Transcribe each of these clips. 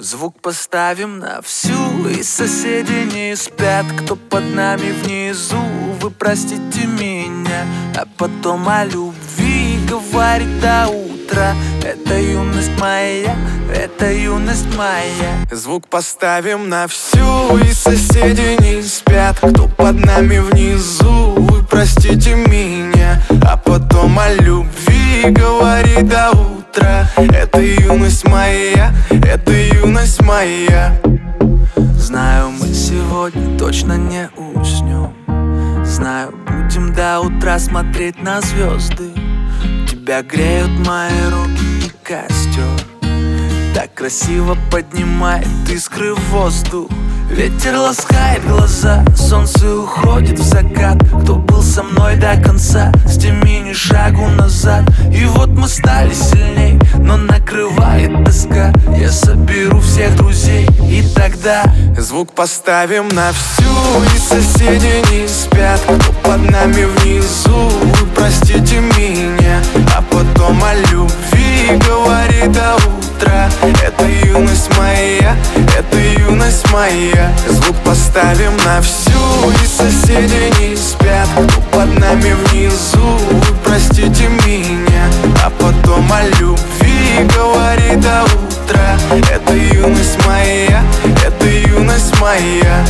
Звук поставим на всю, и соседи не спят. Кто под нами внизу, вы простите меня. А потом о любви говорит до утра. Это юность моя, это юность моя. Звук поставим на всю, и соседи не спят. Кто под нами внизу, вы простите меня. А потом о любви говорит до утра. Это юность моя, это юность моя. Знаю, мы сегодня точно не уснем. Знаю, будем до утра смотреть на звезды. Тебя греют мои руки и костер. Так красиво поднимает искры в воздух. Ветер ласкает глаза, солнце уходит в закат. Кто был со мной до конца, с теми ни шагу назад. И вот мы стали сильней, но накрывает тоска. Я соберу всех друзей, и тогда звук поставим на всю, и соседи не спят. Кто под нами внизу, вы простите меня. А потом о любви говорит до утра. Это юность моя, это юность моя. Звук поставим на всю, и соседи не спят. Кто под нами внизу, вы простите меня. А потом о любви говорит до утра. Это юность моя, это юность моя.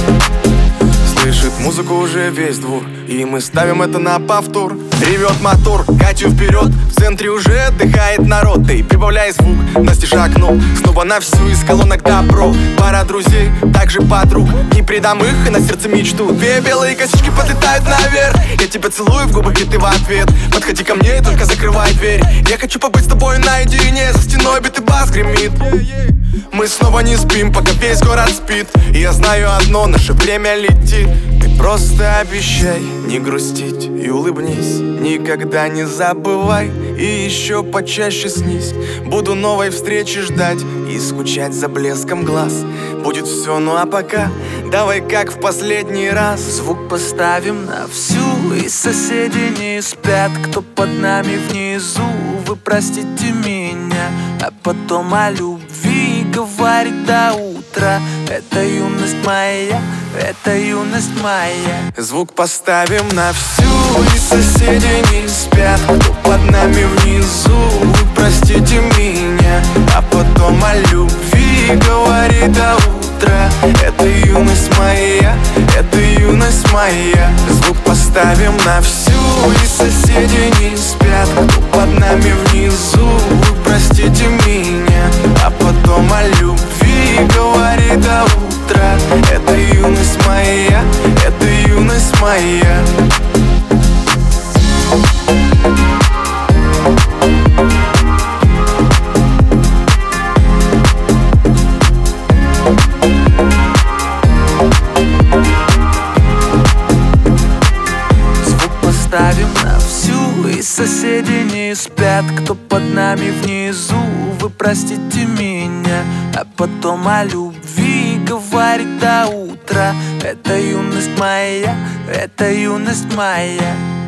Слышит музыку уже весь двор, и мы ставим это на повтор. Ревет мотор, Катю вперед, в центре уже отдыхает народ. Ты прибавляй звук, Настя шагнул снова на всю, из колонок добро. Пара друзей, также подруг, не предам их и на сердце мечту. Две белые косички подлетают наверх. Я тебя целую в губы, и ты в ответ. Подходи ко мне и только закрывай дверь. Я хочу побыть с тобой наедине, за стеной битый бас гремит. Мы снова не спим, пока весь город спит. И я знаю одно, наше время летит. Ты просто обещай не грустить и улыбнись. Никогда не забывай и еще почаще снись. Буду новой встречи ждать и скучать за блеском глаз. Будет все, ну а пока давай как в последний раз. Звук поставим на всю, и соседи не спят. Кто под нами внизу, вы простите меня. А потом о любви говорит до утра. Это юность моя, это юность моя. Звук поставим на всю, и соседи не спят. Кто под нами внизу, вы простите меня. А потом о любви говорит до утра. Это юность моя, это юность моя. Звук поставим на всю, и соседи не спят. Кто под нами внизу, вы простите меня. А потом о любви говорит до утра. Это юность моя, это юность моя. Звук поставим на всю, и соседи не спят. Кто под нами внизу, вы простите меня. А потом о любви говорит до утра. Это юность моя, это юность моя.